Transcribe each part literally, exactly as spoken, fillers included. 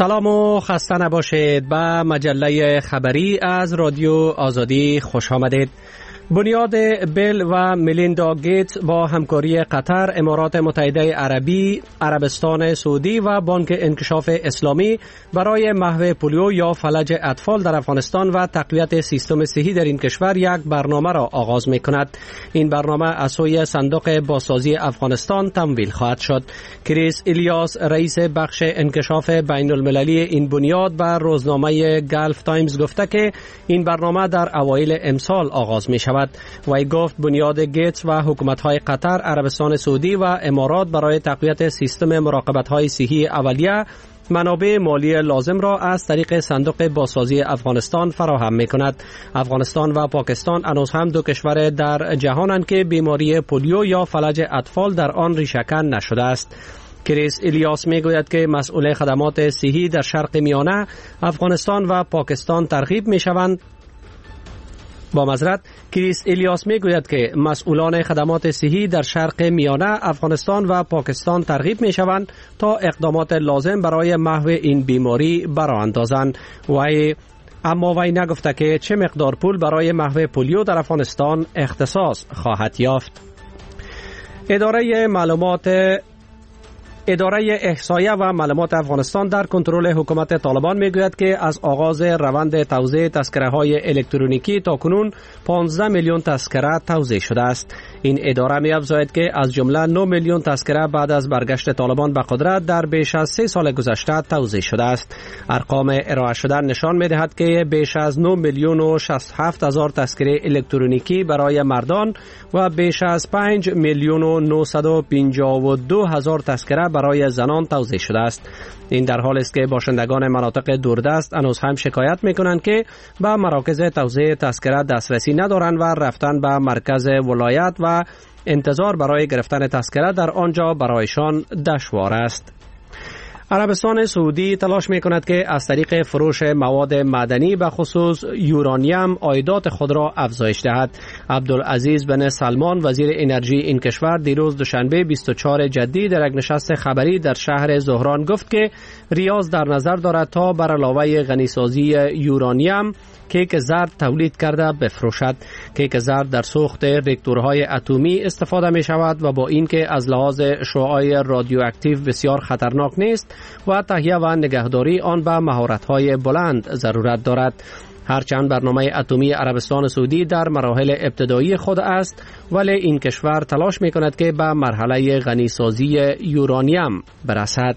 سلام و خسته نباشید. به مجله خبری از رادیو آزادی خوش آمدید. بنیاد بیل و میلیندا گیتس با همکاری قطر، امارات متحده عربی، عربستان سعودی و بانک انکشاف اسلامی برای محو پولیو یا فلج اطفال در افغانستان و تقویت سیستم صحی در این کشور یک برنامه را آغاز می کند. این برنامه از سوی صندوق بازسازی افغانستان تمویل خواهد شد. کریس الیاس، رئیس بخش انکشاف بین المللی این بنیاد، به روزنامه گلف تایمز گفته که این برنامه در اوایل امسال آغاز می شود. وی گفت بنیاد گیتس و حکومت‌های قطر، عربستان سعودی و امارات برای تقویت سیستم مراقبت‌های صحی اولیه منابع مالی لازم را از طریق صندوق بازسازی افغانستان فراهم می‌کند. افغانستان و پاکستان هنوز هم دو کشور در جهانند که بیماری پولیو یا فلج اطفال در آن ریشه‌کن نشده است. کریس الیاس میگوید که مسئول خدمات صحی در شرق میانه، افغانستان و پاکستان ترغیب می‌شوند با معذرت کریس الیاس میگوید که مسئولان خدمات صحی در شرق میانه، افغانستان و پاکستان ترغیب می شوند تا اقدامات لازم برای محو این بیماری براندازند. وی اما وی نگفته که چه مقدار پول برای محو پولیو در افغانستان اختصاص خواهد یافت. اداره معلومات اداره احصایه و معلومات افغانستان در کنترل حکومت طالبان میگوید که از آغاز روند توزیع تذکره‌های الکترونیکی تا کنون پانزده میلیون تذکره توزیع شده است. این اداره می‌افزاید که از جمله نه میلیون تذکره بعد از برگشت طالبان به قدرت در بیش از سه سال گذشته توزیع شده است. ارقام ارائه شده نشان می‌دهد که بیش از نه میلیون و شصت و هفت هزار تذکره الکترونیکی برای مردان و بیش از پنج میلیون و نهصد و پنجاه و دو هزار تذکره برای زنان توزیع شده است. این در حالی است که باشندگان مناطق دوردست هنوز هم شکایت می‌کنند که به مراکز توزیع تذکره دسترسی ندارند و رفتن به مرکز ولایت و انتظار برای گرفتن تذکره در آنجا برایشان دشوار است. عربستان سعودی تلاش می کند که از طریق فروش مواد معدنی به خصوص یورانیم عایدات خود را افزایش دهد. عبدالعزیز بن سلمان، وزیر انرژی این کشور، دیروز دوشنبه بیست و چهارم جدی در یک نشست خبری در شهر زهران گفت که ریاض در نظر دارد تا بر علاوه غنیسازی یورانیم کیک زرد تولید کرده بفروشد. کیک زرد در سوخت راکتورهای اتمی استفاده می شود و با اینکه از لحاظ شعاع رادیواکتیو بسیار خطرناک نیست و تهیه و نگهداری آن به مهارت‌های بلند ضرورت دارد. هرچند برنامه اتمی عربستان سعودی در مراحل ابتدایی خود است، ولی این کشور تلاش می کند که به مرحله غنیسازی یورانیم برسد.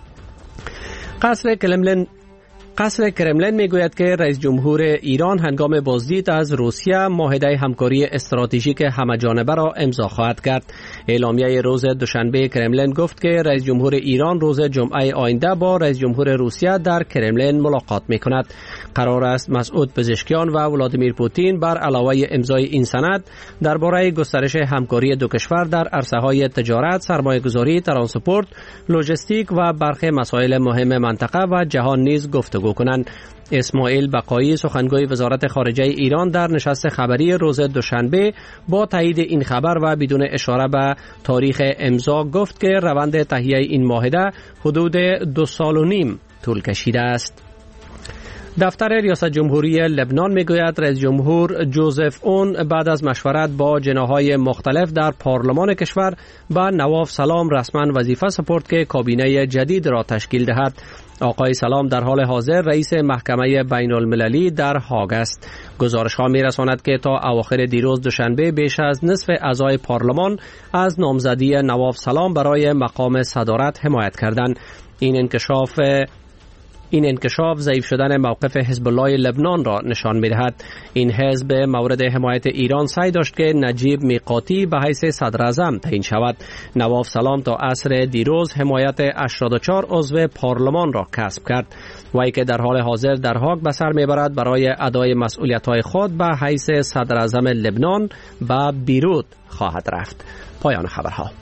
قصر کرملین قصر کرملین میگوید که رئیس جمهور ایران هنگام بازدید از روسیه معاهده همکاری استراتژیک همه‌جانبه را امضا خواهد کرد. اعلامیه روز دوشنبه کرملین گفت که رئیس جمهور ایران روز جمعه آینده با رئیس جمهور روسیه در کرملین ملاقات میکند. قرار است مسعود پزشکیان و ولادیمیر پوتین بر علاوه امضای این سند درباره گسترش همکاری دو کشور در عرصه‌های تجارت، سرمایه‌گذاری، ترانسپورت، لوجستیک و برخی مسائل مهم منطقه و جهان نیز گفتگو کنند. اسماعیل بقایی، سخنگوی وزارت خارجه ایران، در نشست خبری روز دوشنبه با تایید این خبر و بدون اشاره به تاریخ امضا گفت که روند تهیه این معاهده حدود دو سال و نیم طول کشیده است. دفتر ریاست جمهوری لبنان میگوید رئیس جمهور جوزف اون بعد از مشورت با جناح‌های مختلف در پارلمان کشور به نواف سلام رسما وظیفه سپرد که کابینه جدید را تشکیل دهد. آقای سلام در حال حاضر رئیس محکمه بین المللی در هاگ است. گزارش ها می رساند که تا اواخر دیروز دوشنبه بیش از نصف اعضای پارلمان از نامزدی نواف سلام برای مقام صدارت حمایت کردند. این انکشاف این انکشاف ضعیف شدن موقف حزب الله لبنان را نشان می‌دهد. این حزب مورد حمایت ایران سعی داشت که نجیب میقاتی به حیث صدر اعظم تعیین شود. نواف سلام تا عصر دیروز حمایت هشتاد و چهار عضو پارلمان را کسب کرد. وی که در حال حاضر در هاگ به سر میبرد برای ادای مسئولیت‌های خود به حیث صدر اعظم لبنان به بیروت خواهد رفت. پایان خبرها.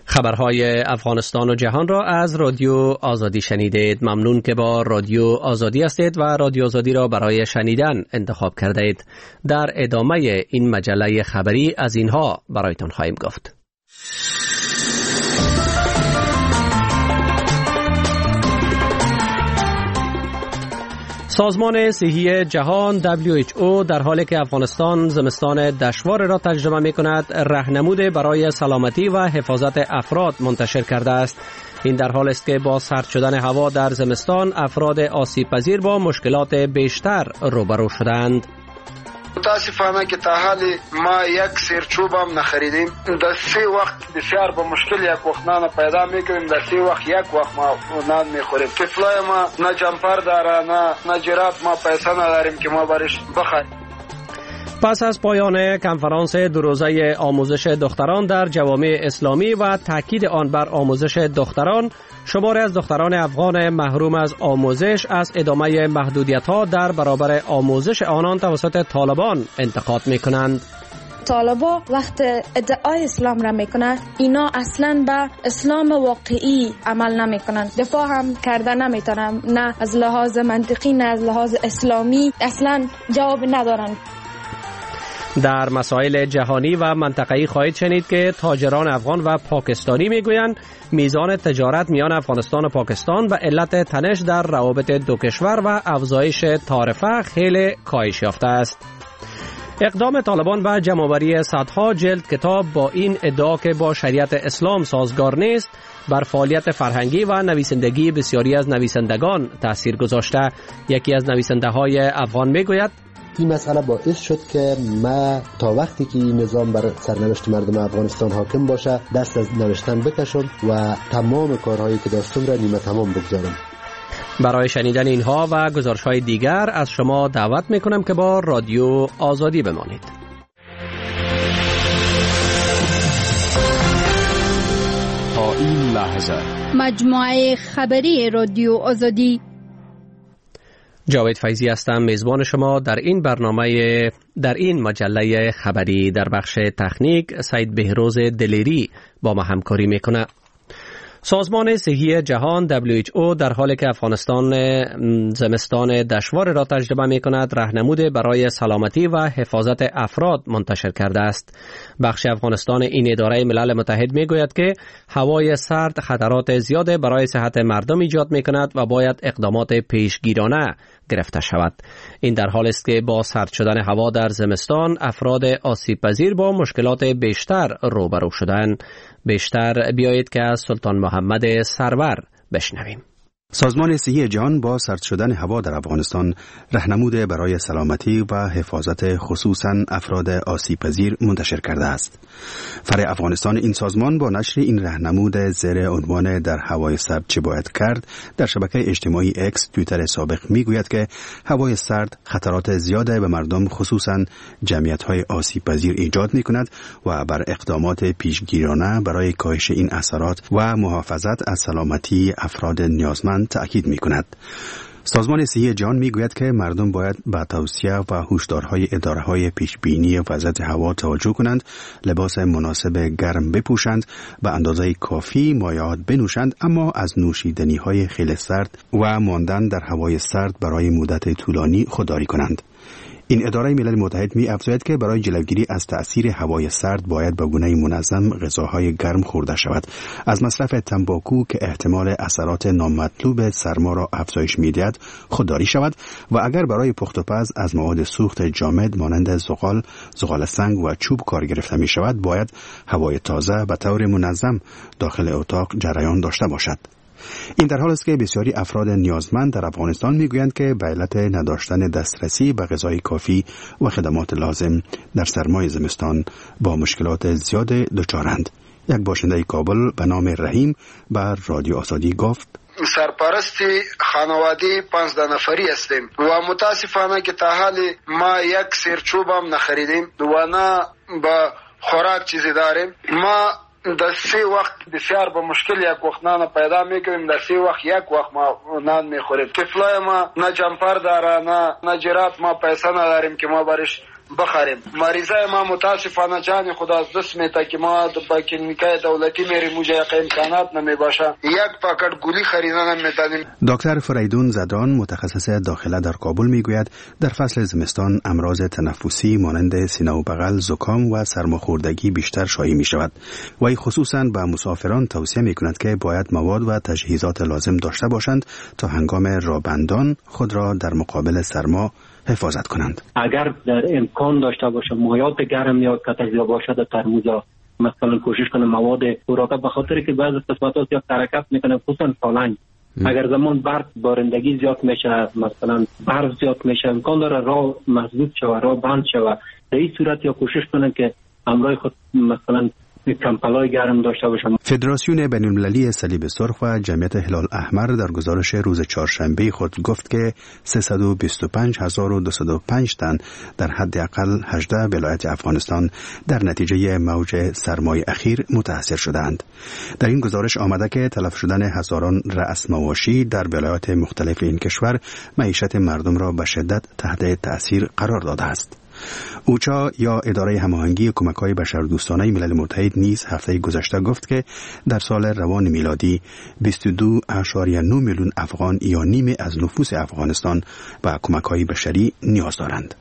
خبرهای افغانستان و جهان را از رادیو آزادی شنیدید. ممنون که با رادیو آزادی هستید و رادیو آزادی را برای شنیدن انتخاب کرده اید. در ادامه این مجله خبری از اینها برایتان خواهیم گفت. سازمان صحی جهان دبلیو اچ او در حالی که افغانستان زمستان دشوار را تجربه می کند، راهنمود برای سلامتی و حفاظت افراد منتشر کرده است. این در حال است که با سرد شدن هوا در زمستان افراد آسیب پذیر با مشکلات بیشتر روبرو شدند. متاسفانه که تا حالی ما یک سیرچوب هم نخریدیم. در سه وقت بسیار با مشکل یک وقت نان پیدا میکنیم، در سه وقت یک وقت ما نان میخوریم. طفلای ما نه جمپر داره نه نه جرات، ما پیسه نداریم که ما برش بخریم. پس از پایان کنفرانس دو روزه آموزش دختران در جوامع اسلامی و تاکید آن بر آموزش دختران، شماری از دختران افغان محروم از آموزش از ادامه محدودیت‌ها در برابر آموزش آنان توسط طالبان انتقاد می‌کنند. طالبا وقت ادعای اسلام را میکنند، اینا اصلا به اسلام واقعی عمل نمیکنند، دفاع هم کرده نمیتونند، نه از لحاظ منطقی نه از لحاظ اسلامی اصلا جواب ندارند. در مسائل جهانی و منطقه‌ای خواهید شنید که تاجران افغان و پاکستانی میگویند میزان تجارت میان افغانستان و پاکستان به علت تنش در روابط دو کشور و افزایش تعرفه خیلی کاهش یافته است. اقدام طالبان به جمع‌آوری صدها جلد کتاب با این ادعا که با شریعت اسلام سازگار نیست، بر فعالیت فرهنگی و نویسندگی بسیاری از نویسندگان تأثیر گذاشته. یکی از نویسنده‌های افغان میگوید این مسئله باعث شد که ما تا وقتی که این نظام بر سرنوشت مردم افغانستان حاکم باشه دست از نوشتن بکشم و تمام کارهایی که داشتم را نیمه تمام بگذارم. برای شنیدن اینها و گزارش‌های دیگر از شما دعوت میکنم که با رادیو آزادی بمانید. تا این لحظه مجموعه خبری رادیو آزادی. جاوید فیضی هستم، میزبان شما در این برنامه در این مجله خبری. در بخش تکنیک سید بهروز دلیری با ما همکاری میکنه. سازمان صحی جهان دبلیو اچ او در حالی که افغانستان زمستان دشوار را تجربه می کند، راهنمود برای سلامتی و حفاظت افراد منتشر کرده است. بخش افغانستان این اداره ملل متحد می گوید که هوای سرد خطرات زیاد برای صحت مردم ایجاد می کند و باید اقدامات پیشگیرانه گرفته شود. این در حال است که با سرد شدن هوا در زمستان افراد آسیب پذیر با مشکلات بیشتر روبرو شدند. بیشتر بیایید که از سلطان محمد سرور بشنویم. سازمان صحی جهان با سرد شدن هوا در افغانستان راهنمود برای سلامتی و حفاظت خصوصاً افراد آسیب پذیر منتشر کرده است. فرع افغانستان این سازمان با نشر این راهنمود زیر عنوان در هوای سرد چه باید کرد در شبکه اجتماعی اکس توییتر سابق میگوید که هوای سرد خطرات زیاد به مردم خصوصاً جمعیت‌های آسیب پذیر ایجاد می‌کند و بر اقدامات پیشگیرانه برای کاهش این اثرات و محافظت از سلامتی افراد نیازمند تأکید می کند. سازمان صحی جهان می گوید که مردم باید به توصیه و هشدارهای اداره‌های پیشبینی وضعیت هوا توجه کنند، لباس مناسب گرم بپوشند، به اندازه کافی مایعات بنوشند، اما از نوشیدنی‌های خیلی سرد و ماندن در هوای سرد برای مدت طولانی خودداری کنند. این اداره ملل متحد می افزاید که برای جلوگیری از تأثیر هوای سرد باید به گونه منظم غذاهای گرم خورده شود. از مصرف تنباکو که احتمال اثرات نامطلوب سرما را افزایش می‌دهد خودداری شود و اگر برای پخت و پز از مواد سوخت جامد مانند زغال، زغال سنگ و چوب کار گرفته می شود، باید هوای تازه به طور منظم داخل اتاق جریان داشته باشد. این در حال است که بسیاری افراد نیازمند در افغانستان میگویند که به علت نداشتن دسترسی به غذای کافی و خدمات لازم در سرمای زمستان با مشکلات زیاد دچارند. یک باشنده کابل به نام رحیم بر رادیو آزادی گفت: سرپرستی خانواده پانزده نفری هستیم و متاسفانه که تا حالی ما یک سیرچوب هم نخریدیم و نه با خوراک چیزی داریم. ما در سه وقت بسیار با مشکل یک وقت نان پیدا میکنیم، در سه وقت یک وقت ما نان میخوریم. طفلای ما نه جمپر داره نه نه جرات، ما پیسه نداریم که ما برش بخریم. مریضای ما متاسفانه جان خود از دست میده که ما با کلینیکای دولتی میریم اونجا امکانات نمیباشه، یک پاکت گولی خریدن نمیتونیم. دکتر فریدون زدان متخصص داخله در کابل میگوید در فصل زمستان امراض تنفسی مانند سینه و بغل، زکام و سرماخوردگی بیشتر شایع می شود. وی خصوصا به مسافران توصیه می کند که باید مواد و تجهیزات لازم داشته باشند تا هنگام رابندان خود را در مقابل سرما حفاظت کنند. اگر در امکان داشته باشه مایات گرم یا کتجزیه باشه در ترموزا، مثلا کوشش کنه مواد خوراک، به خاطر که بعضی قسمت‌ها زیاد حرکت میکنه، خصوصا سالنگ. اگر زمان برف بارندگی زیاد میشه، مثلا برف زیاد میشه، امکان داره راه مسدود شود، راه بند شود. در این صورت یا کوشش کنه که همراه خود مثلا کمپلای گرم داشته باشند. فدراسیون بین‌المللی صلیب سرخ و جمعیت هلال احمر در گزارش روز چهارشنبه خود گفت که سیصد و بیست و پنج هزار و دویست و پنج تن در حداقل هجده ولایت افغانستان در نتیجه موج سرمای اخیر متاثر شدند. در این گزارش آمده که تلف شدن هزاران رأس مواشی در ولایات مختلف این کشور معیشت مردم را به شدت تحت تأثیر قرار داده است. اوچا یا اداره هماهنگی کمک‌های بشردوستانه ملل متحد نیز هفته گذشته گفت که در سال روان میلادی بیست و دو اشاریه نه میلیون افغان یا نیمه از نفوس افغانستان به کمک‌های بشری نیاز دارند.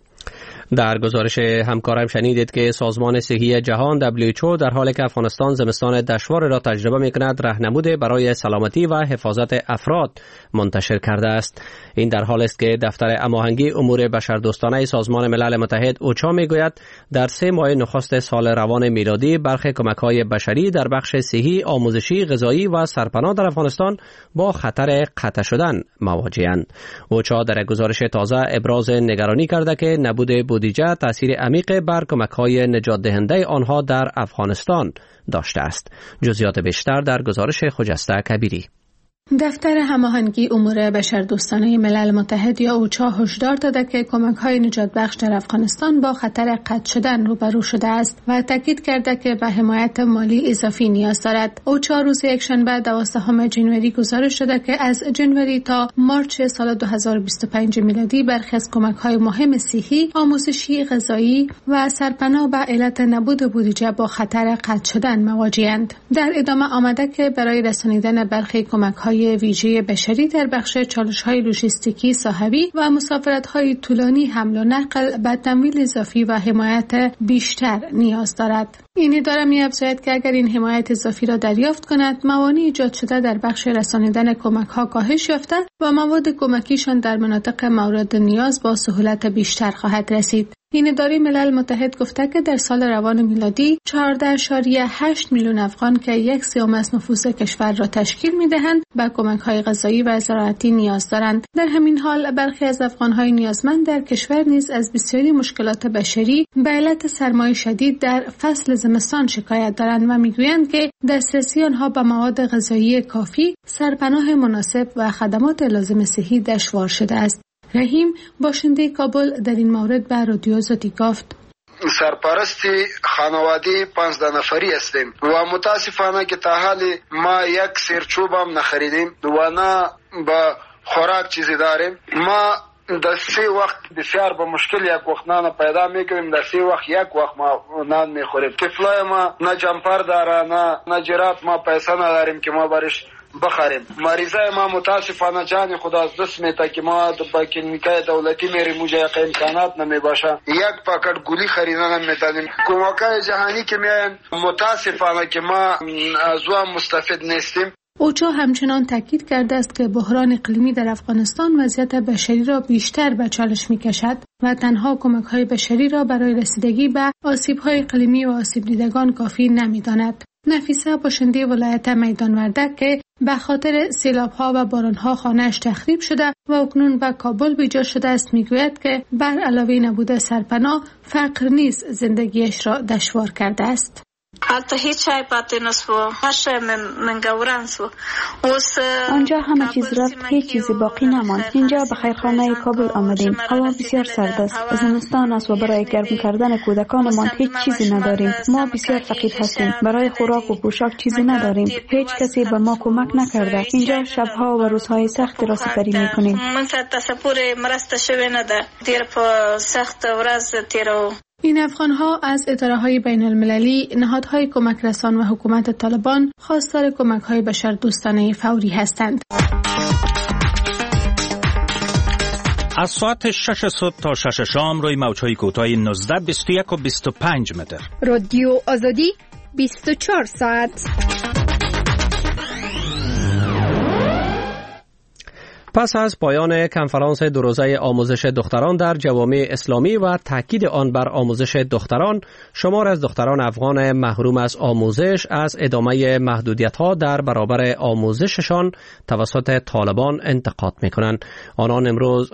در گزارش همکارم شنیدید که سازمان صحی جهان دبلیو اچ او در حالی که افغانستان زمستان دشوار را تجربه می‌کند راهنمود برای سلامتی و حفاظت افراد منتشر کرده است. این در حالی است که دفتر هماهنگی امور بشردوستانه سازمان ملل متحد اوچا میگوید در سه ماه نخست سال روان میلادی برخی کمک‌های بشری در بخش صحی، آموزشی، غذایی و سرپناه در افغانستان با خطر قطع شدن مواجه‌اند. اوچا در گزارش تازه ابراز نگرانی کرده که نبود بودجه تأثیر عمیق بر کمک‌های نجات دهنده آنها در افغانستان داشته است. جزئیات بیشتر در گزارش خجسته کبیری. دفتر هماهنگی امور بشردوستانه ملل متحد یا اوچا هشدار داده که کمک‌های نجات بخش در افغانستان با خطر قطع شدن روبرو شده است و تاکید کرده که به حمایت مالی اضافی نیاز دارد. اوچا روز یکشنبه دوازدهم ژانویه گزارش داده که از ژانویه تا مارچ سال دو هزار و بیست و پنج میلادی برخی از کمک‌های مهم صحی، آموزشی، غذایی و سرپناه به علت نبود بودجه با خطر قطع شدن مواجه‌اند. در ادامه آمده که برای رسانیدن برخی کمک‌های ویژه بشری در بخش چالش‌های لوجستیکی صحوی و مسافرت‌های طولانی حمل و نقل به تمویل اضافی و حمایت بیشتر نیاز دارد. این اداره می‌افزاید که اگر این حمایت اضافی را دریافت کند، موانع ایجاد شده در بخش رسانیدن کمک‌ها کاهش یافته و مواد کمکیشان در مناطق مورد نیاز با سهولت بیشتر خواهد رسید. این اداره ملل متحد گفته که در سال روان میلادی چهارده اشاریه هشت میلیون افغان که یک سوم از نفوس کشور را تشکیل می‌دهند به کمک‌های غذایی و زراعتی نیاز دارند. در همین حال برخی از افغان‌های نیازمند در کشور نیز از بسیاری مشکلات بشری به علت سرمای شدید در فصل زمستان شکایت دارند و میگویند که دسترسی آنها به مواد غذایی کافی، سرپناه مناسب و خدمات لازم صحی دشوار شده است. رحیم باشنده کابل در این مورد به رادیو آزادی گفت: سرپرستی خانواده پانزده نفری هستیم و متاسفانه که تا حال ما یک سرچوب هم نخریدیم و نه با خوراک چیزی داریم. ما در سه وقت بسیار با مشکل یک وقت نان پیدا میکنیم، در سه وقت یک وقت ما نان میخوریم. طفلای ما نه جمپر داره نه نه جرات، ما پیسه نداریم که ما برش بخریم. مریضای ما متاسفانه جان خود از دست میده که ما با کلینیکای دولتی میریم اونجا امکانات نمیباشه، یک پاکت گولی خریدن نمیتونیم. کمک‌های جهانی که میاین متاسفانه که ما از اون مستفید نیستیم. اوچا همچنان تاکید کرده است که بحران اقلیمی در افغانستان وضعیت بشری را بیشتر به چالش می‌کشد و تنها کمک‌های بشری را برای رسیدگی به آسیب‌های اقلیمی و آسیب دیدگان کافی نمی‌داند. نفیسه باشنده ولایت میدان وردک که به خاطر سیلاب‌ها و باران‌ها خانه‌اش تخریب شده و اکنون به کابل بیجا شده است میگوید که بر علاوه نبود سرپناه، فقر نیز زندگیش را دشوار کرده است. حتی هیچ چای پاتی نسو هرش من گوران سو آنجا همه چیز رفت، هیچ چیزی باقی نماند. اینجا به خیرخانه کابل آمدیم. هوا بسیار سرد است. زمستان است و برای گرم کردن کودکانمان هیچ چیزی نداریم. ما بسیار فقیر هستیم. برای خوراک و پوشاک چیزی نداریم. هیچ کسی به ما کمک نکرده. اینجا شبها و روزهای سخت را سپری میکنیم. من تصور مرست شوی نده. دیر په سخت ورځ تیرو. این افغان‌ها از اداره‌های بین‌المللی، نهادهای کمک رسان و حکومت طالبان خواستار کمک‌های بشردوستانه فوری هستند. از ساعت شش صبح تا شش شام روی موج‌های کوتاه نوزده، بیست و یک و بیست و پنج متر. رادیو آزادی بیست و چهار ساعت. پس از پایان کنفرانس دو روزه آموزش دختران در جوامع اسلامی و تاکید آن بر آموزش دختران، شمار از دختران افغان محروم از آموزش از ادامه محدودیت‌ها در برابر آموزششان توسط طالبان انتقاد می‌کنند. آنان امروز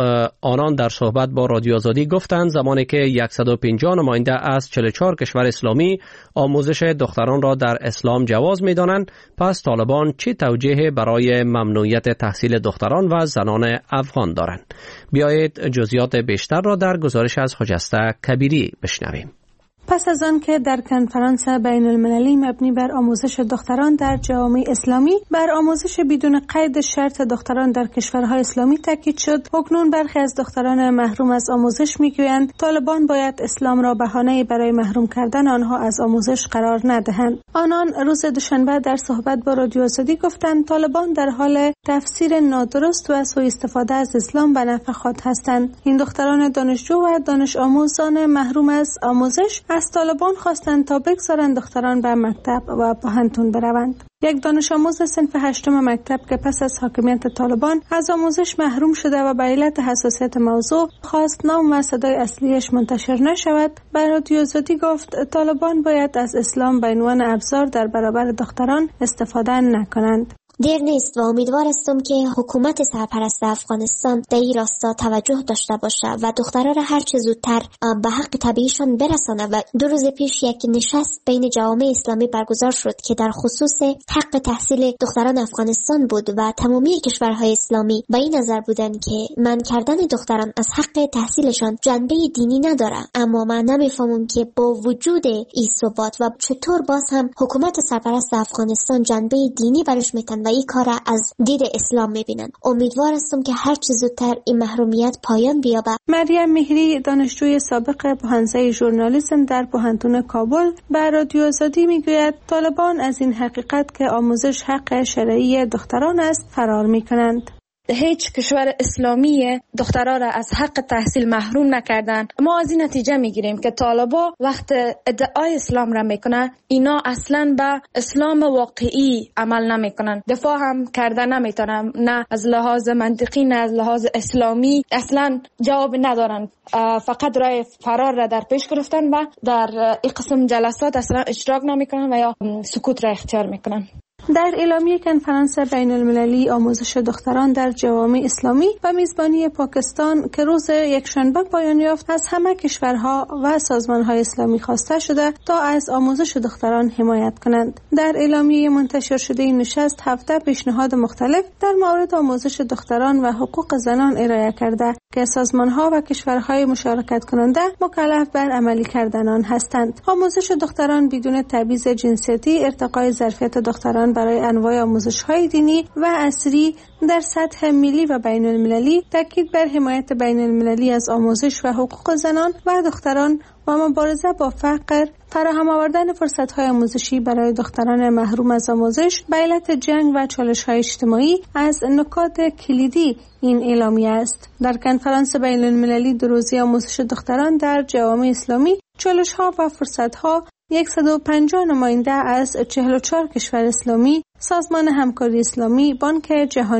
آنان در صحبت با رادیو آزادی گفتند زمانی که صد و پنجاه نماینده از چهل و چهار کشور اسلامی آموزش دختران را در اسلام جواز می‌دانند، پس طالبان چه توجیه برای ممنوعیت تحصیل دختران و زنان افغان دارند؟ بیایید جزئیات بیشتر را در گزارش از خجسته کبیری بشنویم. پس از آن که در کنفرانس بین المللی مبنی بر آموزش دختران در جوامع اسلامی بر آموزش بدون قید شرط دختران در کشورهای اسلامی تاکید شد، اکنون برخی از دختران محروم از آموزش میگویند طالبان باید اسلام را بهانه برای محروم کردن آنها از آموزش قرار ندهند. آنان روز دوشنبه در صحبت با رادیو آزادی گفتند طالبان در حال تفسیر نادرست و سوء استفاده از اسلام به نفع خود هستند. این دختران دانشجو و دانش آموزان محروم از آموزش از طالبان خواستند تا بگذارند دختران به مکتب و پوهنتون بروند. یک دانش آموز صنف هشتم مکتب که پس از حاکمیت طالبان از آموزش محروم شده و به علت حساسیت موضوع خواست نام و صدای اصلیش منتشر نشود، به رادیو آزادی گفت طالبان باید از اسلام به عنوان ابزار در برابر دختران استفاده نکنند. دیر نیست و امیدوار هستم که حکومت سرپرست افغانستان در این راستا توجه داشته باشه و دخترها را هر چه زودتر به حق طبیعیشان برسانه. و دو روز پیش یک نشست بین جوامع اسلامی برگزار شد که در خصوص حق تحصیل دختران افغانستان بود و تمامی کشورهای اسلامی به این نظر بودند که منع کردن دختران از حق تحصیلشان جنبه دینی نداره. اما من نمیفهمم که با وجود این ثبات و چطور باز هم حکومت سرپرست افغانستان جنبه دینی برش میتن و این کار از دید اسلام میبینن. امیدوار هستم که هر چه زودتر این محرومیت پایان بیابه. مریم مهری دانشجوی سابق حوزه ژورنالیسم در پوهنتون کابل به رادیو آزادی میگوید طالبان از این حقیقت که آموزش حق شرعی دختران است فرار میکنند. هیچ کشور اسلامی دخترها را از حق تحصیل محروم نکردن. ما از این نتیجه میگیریم که طالبا وقت ادعای اسلام را میکنن، اینا اصلا به اسلام واقعی عمل نمیکنن، دفاع هم کردن نمیتونن، نه از لحاظ منطقی نه از لحاظ اسلامی اصلا جواب ندارن. فقط راه فرار را در پیش گرفتن و در این قسم جلسات اصلا اشتراک نمیکنن و یا سکوت را اختیار میکنن. در اعلامیه کنفرانس بین المللی آموزش دختران در جوامع اسلامی و میزبانی پاکستان که روز یکشنبه پایان یافت، از همه کشورها و سازمانهای اسلامی خواسته شده تا از آموزش دختران حمایت کنند. در اعلامیه منتشر شده این نشست هفده پیشنهاد مختلف در مورد آموزش دختران و حقوق زنان ارائه کرده که سازمانها و کشورهای مشارکت کننده مکلف بر عملی کردن آن هستند. آموزش دختران بدون تبعیض جنسیتی، ارتقای ظرفیت دختران برای انواع آموزش‌های دینی و عصری در سطح ملی و بین المللی، تاکید بر حمایت بین المللی از آموزش و حقوق زنان و دختران و مبارزه با فقر، فراهم آوردن فرصت‌های آموزشی برای دختران محروم از آموزش به علت جنگ و چالش‌های اجتماعی از نکات کلیدی این اعلامیه است. در کنفرانس بین المللی دو روزه آموزش دختران در جوامع اسلامی، چالش‌ها و فرصت‌ها، صد و پنجاه نماینده از چهل و چهار کشور اسلامی، سازمان همکاری اسلامی، بانک جهانی،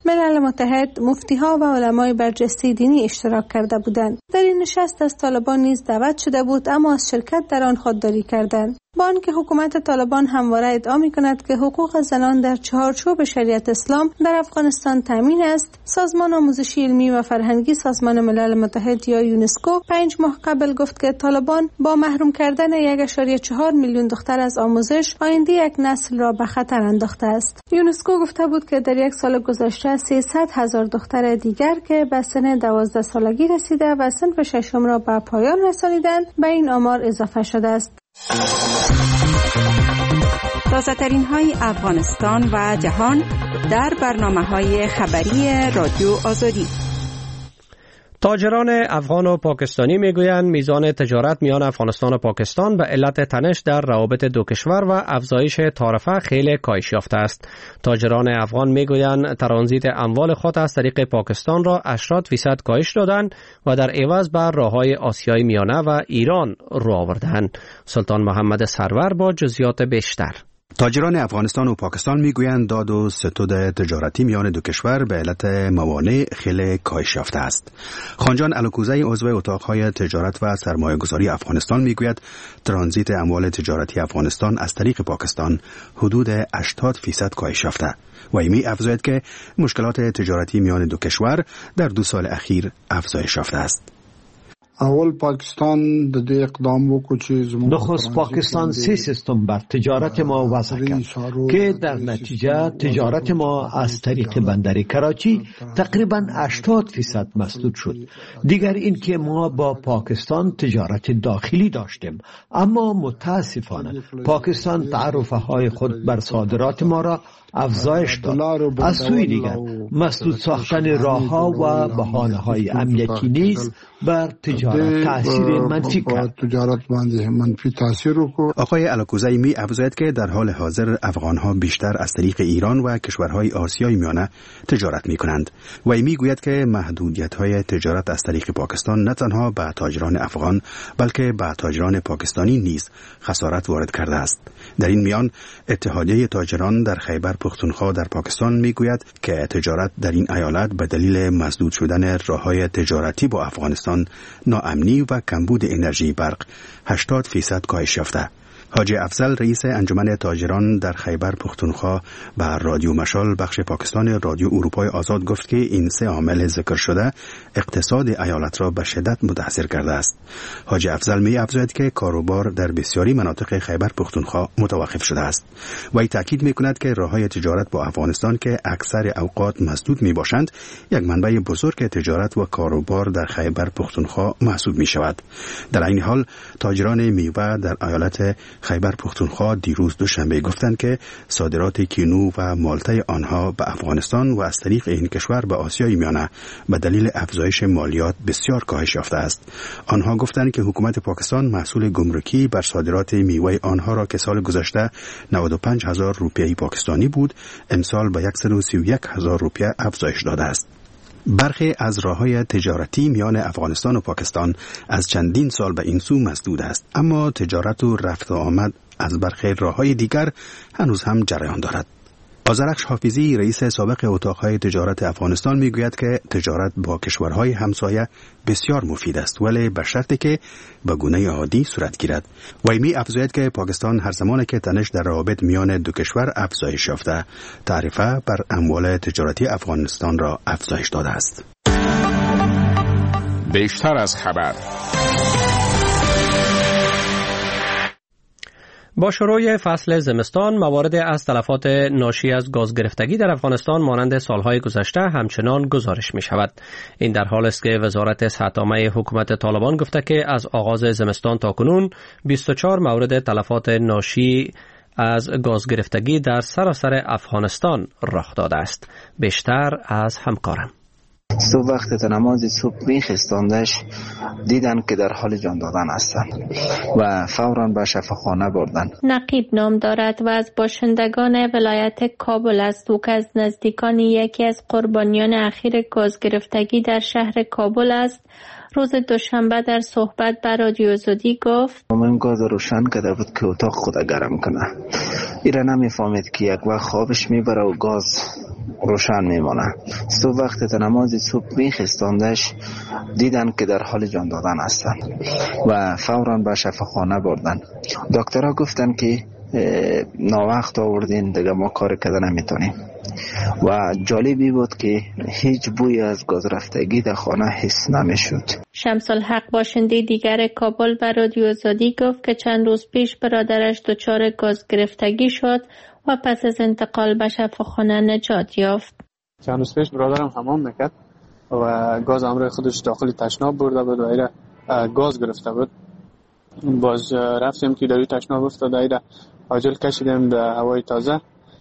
ملل متحد، مفتی‌ها و علمای برجسته دینی اشتراک کرده بودند. در این نشست از طالبان نیز دعوت شده بود، اما از شرکت در آن خودداری کردند. با آنکه حکومت طالبان همواره ادعا می‌کند که حقوق زنان در چهارچوب شریعت اسلام در افغانستان تامین است، سازمان آموزشی علمی و فرهنگی سازمان ملل متحد یا یونسکو پنج ماه قبل گفت که طالبان با محروم کردن یک و چهار میلیون دختر از آموزش آینده یک نسل را به خطر انداخته است. یونسکو گفته بود که در یک سال گذشته سیصد هزار دختر دیگر که به سن دوازده سالگی رسیده و صنف ششم را به پایان رسانیدند به این آمار اضافه شده است. تازه ترین های افغانستان و جهان در برنامه های خبری رادیو آزادی. تاجران افغان و پاکستانی میگویند میزان تجارت میان افغانستان و پاکستان به علت تنش در روابط دو کشور و افزایش تعرفه خیلی کاهش یافته است. تاجران افغان میگویند ترانزیت اموال خود از طریق پاکستان را هشتاد فیصد کاهش دادند و در عوض بر راههای آسیای میانه و ایران رو آوردند. سلطان محمد سرور با جزئیات بیشتر. تاجران افغانستان و پاکستان میگویند داد و ستود تجارتی میان دو کشور به علت موانع خیلی کاهش یافته است. خانجان الکوزی عضو اتاقهای تجارت و سرمایه گذاری افغانستان میگوید ترانزیت اموال تجارتی افغانستان از طریق پاکستان حدود هشتاد فیصد کاهش یافته و می افزاید که مشکلات تجارتی میان دو کشور در دو سال اخیر افزایش یافته است. اول پاکستان د دې اقدام وکړ چې زموږ نخست پاکستان سه سیستم بر تجارت ما وضع کرد که در نتیجه تجارت ما از طریق بندر کراچی تقریبا هشتاد فیصد مسدود شد. دیگر این که ما با پاکستان تجارت داخلی داشتیم، اما متاسفانه پاکستان تعرفه های خود بر صادرات ما را افزایش داد. از سوی دیگر مسدود ساختن راه‌ها و بهانه‌های امنیتی نیز بر تجارت تاثیر منفی کرد. تجارت باندې منفی تاثیر وکړ. آقای الکوزی می افزاید که در حال حاضر افغان‌ها بیشتر از طریق ایران و کشورهای آسیای میانه تجارت می‌کنند و می گوید که محدودیت‌های تجارت از طریق پاکستان نه تنها به تاجران افغان بلکه به تاجران پاکستانی نیز خسارت وارد کرده است. در این میان اتحادیه تاجران در خیبر پختونخوا در پاکستان میگوید که تجارت در این ایالت به دلیل مسدود شدن راه‌های تجارتی با افغانستان، ناامنی و کمبود انرژی برق هشتاد فیصد کاهش یافته. حاجی افضل رئیس انجمن تاجران در خیبر پختونخوا بر رادیو مشال بخش پاکستان رادیو اروپای آزاد گفت که این سه عامل ذکر شده اقتصاد ایالت را به شدت متاثر کرده است. حاجی افضل می افزاید که کاروبار در بسیاری مناطق خیبر پختونخوا متوقف شده است و ای تاکید می کند که راههای تجارت با افغانستان که اکثر اوقات مسدود می باشند یک منبع بزرگ تجارت و کاروبار در خیبر پختونخوا محسوب می شود. در این حال تاجران میوه در ایالت خیبر پختونخوا دیروز دوشنبه گفتند که صادرات کینو و مالته آنها به افغانستان و از طریق این کشور به آسیای میانه به دلیل افزایش مالیات بسیار کاهش یافته است. آنها گفتند که حکومت پاکستان محصول گمرکی بر صادرات میوه آنها را که سال گذشته نود و پنج هزار روپیه پاکستانی بود، امسال به صد و سی و یک هزار روپیه افزایش داده است. برخی از راه‌های تجارتی میان افغانستان و پاکستان از چندین سال به این سو مسدود است، اما تجارت و رفت و آمد از برخی راه‌های دیگر هنوز هم جریان دارد. آذرخش حافظی رئیس سابق اتاقهای تجارت افغانستان میگوید که تجارت با کشورهای همسایه بسیار مفید است، ولی به شرطی که به گونه عادی صورت گیرد. و می افزاید که پاکستان هر زمان که تنش در روابط میان دو کشور افزایش یافته، تعرفه بر اموال تجارتی افغانستان را افزایش داده است. بیشتر از خبر. با شروع فصل زمستان موارد از تلفات ناشی از گاز گرفتگی در افغانستان مانند سالهای گذشته همچنان گزارش می شود. این در حال است که وزارت صحت‌عامه حکومت طالبان گفته که از آغاز زمستان تا کنون بیست و چهار مورد تلفات ناشی از گاز گرفتگی در سراسر افغانستان رخ داده است. بیشتر از همکارم. صبح وقت نماز صبح میخستاندش دیدن که در حال جان دادن هستند و فوراً به شفاخانه بردن. نقیب نام دارد و از باشندگان ولایت کابل است و که از نزدیکان یکی از قربانیان اخیر گاز گرفتگی در شهر کابل است. روز دوشنبه در صحبت با رادیو آزادی گفت من گاز روشن کرده بود که اتاق خود گرم کنه. ایره نمیفهمید که یک وقت خوابش میبره و گاز روشن میمونه. صبح وقت نماز صبح میخستاندش دیدن که در حال جان دادن هستن و فوراً به شفاخانه بردن. دکترها گفتن که ناوقت آوردین، دیگه ما کار کردن نمیتونیم. و جالبی بود که هیچ بوی از گاز رفتگی در خانه حس نمیشد. شمس الحق باشنده دیگر کابل به رادیو آزادی گفت که چند روز پیش برادرش دچار گاز گرفتگی شد و پس از انتقال به شفاخانه نجات یافت. چند روز پیش برادرم حمام میکرد و گاز امروی خودش داخل تشناب برده بود و ایره گاز گرفته بود. باز رفتیم که داری تشناب افتاده، ایره عاجل کشیدیم به هوای تازه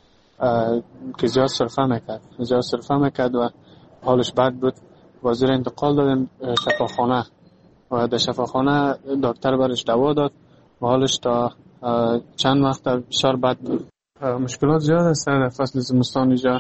که زیاد سرفه میکرد زیاد سرفه میکرد و حالش بد بود. وزیر انتقال دادیم شفاخانه و در شفاخانه دکتر برش دوا داد و حالش تا چند وقت بسیار بد بود. مشکلات زیاد است در فصل زمستان. اینجا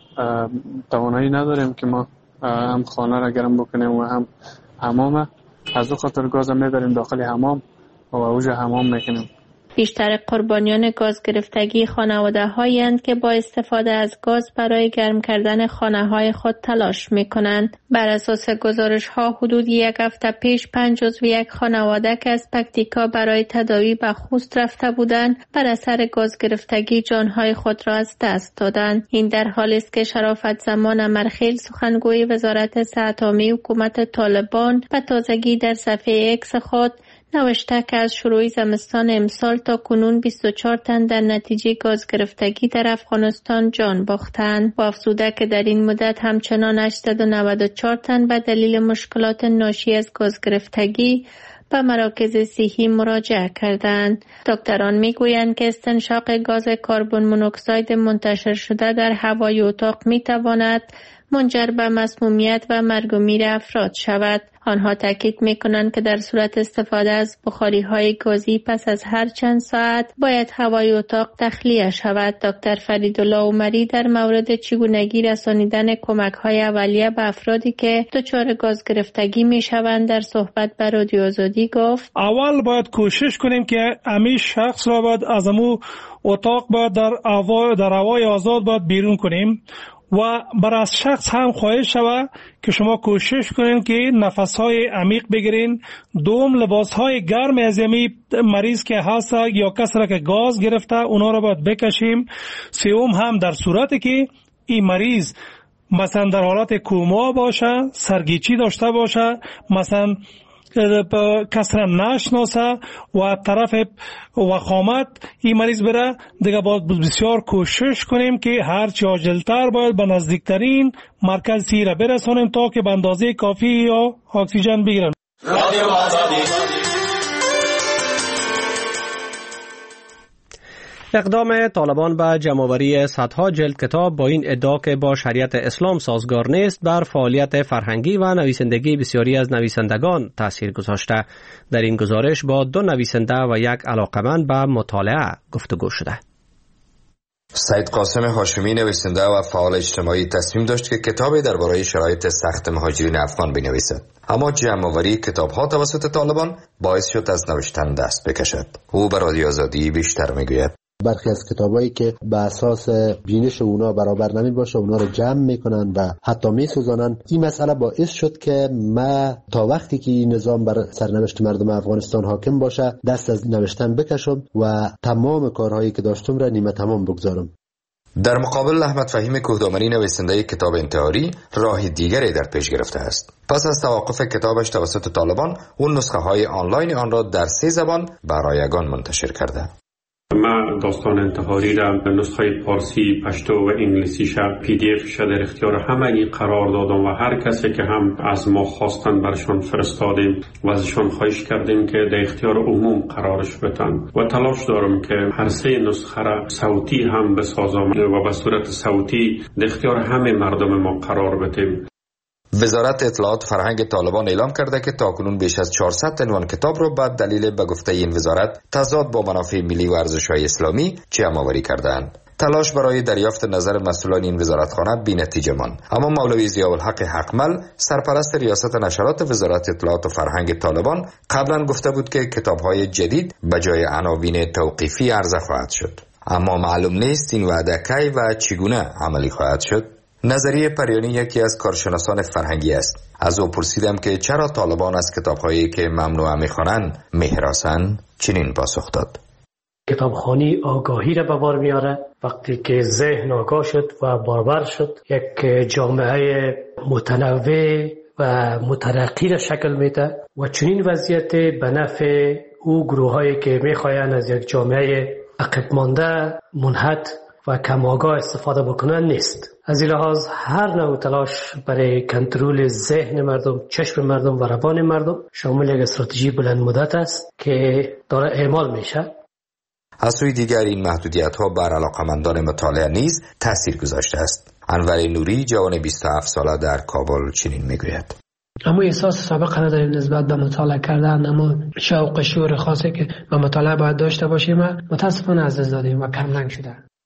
توانایی نداریم که ما هم خانه را گرم بکنیم و هم حمام. از او خاطر گاز میبریم داخل حمام و اوجه حمام میکنیم. بیشتر قربانیان گاز گرفتگی خانواده هایند که با استفاده از گاز برای گرم کردن خانه های خود تلاش می کنند. بر اساس گزارش ها حدود یک هفته پیش پنج عضو یک خانواده که از پکتیکا برای تداوی به خوست رفته بودند بر اثر گاز گرفتگی جانهای خود را از دست دادند. این در حالی است که شرافت زمان امرخیل سخنگوی وزارت صحت عامه حکومت طالبان به تازگی در صفحه اکس خود نوشته که از شروع زمستان امسال تا کنون بیست و چهار تن در نتیجه گاز گرفتگی در افغانستان جان باختند و افزوده که در این مدت همچنان هشتصد و نود و چهار تن به دلیل مشکلات ناشی از گاز گرفتگی به مراکز صحی مراجعه کردند. دکتران میگویند که استنشاق گاز کربن مونوکساید منتشر شده در هوای اتاق میتواند منجر به مسمومیت و مرگ و میر افراد شود. آنها تاکید میکنند که در صورت استفاده از بخاری‌های گازی پس از هر چند ساعت باید هوای اتاق تخلیه شود. دکتر فریدالله عمری در مورد چگونگی رسانیدن کمک‌های اولیه به افرادی که دچار گاز گرفتگی میشوند در صحبت با رادیو آزادی گفت: اول باید کوشش کنیم که همین شخص را باید از امو اتاق باید در هوای در هوای آزاد باید بیرون کنیم و برای شخص هم خواهش شود که شما کوشش کنین که نفس‌های عمیق بگیرین. دوم لباس‌های گرم از یمی مریض که هست یا کسی را که گاز گرفته اونا را باید بکشیم. سوم هم در صورتی که این مریض مثلا در حالت کوما باشه، سرگیچی داشته باشه، مثلا کسر نشناسه و طرف وخامت این مریض بره، دیگه باید بسیار کوشش کنیم که هرچی عاجلتر باید به نزدیکترین مرکز سیره برسانیم تا که به اندازه کافی یا اکسیژن بگیرن. اقدام طالبان به جمع‌آوری صدها جلد کتاب با این ادعا که با شریعت اسلام سازگار نیست بر فعالیت فرهنگی و نویسندگی بسیاری از نویسندگان تاثیر گذاشته. در این گزارش با دو نویسنده و یک علاقمند به مطالعه گفتگو شده. سید قاسم هاشمی نویسنده و فعال اجتماعی تصمیم داشت که کتابی درباره شرایط سخت مهاجرین افغان بنویسد، اما جمع‌آوری کتاب‌ها توسط طالبان باعث شد از نوشتن دست بکشد. او به رادیو آزادی بیشتر میگوید: برخی از کتابایی که به اساس بینش اونا برابر نمی باشه اونا رو جمع میکنن و حتی میسوزانن. این مسئله باعث شد که ما تا وقتی که این نظام بر سرنوشت مردم افغانستان حاکم باشه دست از نوشتن بکشم و تمام کارهایی که داشتم را نیمه تمام بگذارم. در مقابل احمد فهیم کوهدامنی نویسنده کتاب انتحاری راه دیگری در پیش گرفته است. پس از توقف کتابش توسط طالبان اون نسخه های آنلاین آن را در سه زبان برایگان منتشر کرده. ما داستان انتحاری را به نسخه پارسی، پشتو و انگلیسی شب پی دی اف شده در اختیار همگی قرار دادم و هر کسی که هم از ما خواستن برشان فرستادیم و ازشان خواهش کردیم که در اختیار عموم قرارش بدن و تلاش دارم که هر سه نسخه را صوتی هم بسازم و به صورت صوتی در اختیار همه مردم ما قرار بدیم. وزارت اطلاعات فرهنگ طالبان اعلام کرده که تاکنون بیش از چهارصد عنوان کتاب را به دلیل به گفته این وزارت تضاد با منافع ملی و ارزش‌های اسلامی جمع‌آوری کردند. تلاش برای دریافت نظر مسئولان این وزارتخانه بی‌نتیجه ماند. اما مولوی ضیاءالحق حقمل، سرپرست ریاست نشرات وزارت اطلاعات و فرهنگ طالبان، قبلا گفته بود که کتاب‌های جدید به جای عناوین توقیفی عرضه خواهد شد. اما معلوم نیست این وعده کی و چگونه عملی خواهد شد. نظریه پریانی یکی از کارشناسان فرهنگی است. از او پرسیدم که چرا طالبان از کتاب‌هایی که ممنوع می‌خوانند می‌هراسند. چنین پاسخ داد: کتابخوانی آگاهی را به بار میاره. وقتی که ذهن آگاه شد و بارور شد، یک جامعه متنوع و مترقی را شکل میده و چنین وضعیت به نفع او گروهایی که میخواین از یک جامعه عقب مانده، منحط و کم آگاه استفاده بکنن نیست. از این لحاظ هر نوع تلاش برای کنترل ذهن مردم، چشم مردم و روان مردم شامل یک استراتژی بلند مدت است که داره اعمال میشه. از سوی دیگر این محدودیت‌ها بر علاقمندان مطالعه نیز تأثیر گذاشته است. انور نوری، جوان بیست و هفت ساله در کابل، چنین میگوید: اما احساس سابقه نداریم نسبت به مطالعه کردن، اما شوق شور خاصی که به مطالعه باید داشته باشیم متاسفانه از دست دادیم و کم رنگ شده.